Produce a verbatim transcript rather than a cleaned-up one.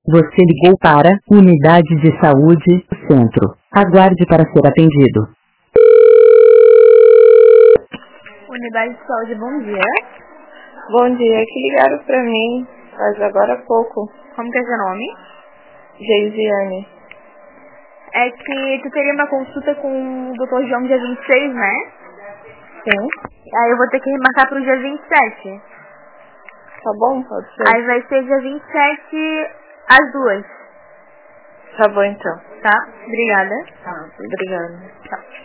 Você ligou para Unidade de Saúde, Centro. Aguarde para ser atendido. Unidade de Saúde, bom dia. Bom dia, é que ligaram pra mim, faz agora há pouco. Como que é seu nome? Geisiane. É que tu teria uma consulta com o doutor João dia vinte e seis, né? Sim. Aí eu vou ter que remarcar pro dia vinte e sete. Tá bom, pode ser. Aí vai ser dia vinte e sete às duas. Tá bom então. Tá? Obrigada. Tá, obrigada. Tchau.